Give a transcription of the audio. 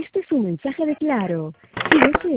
Este es un mensaje de Claro. Si desea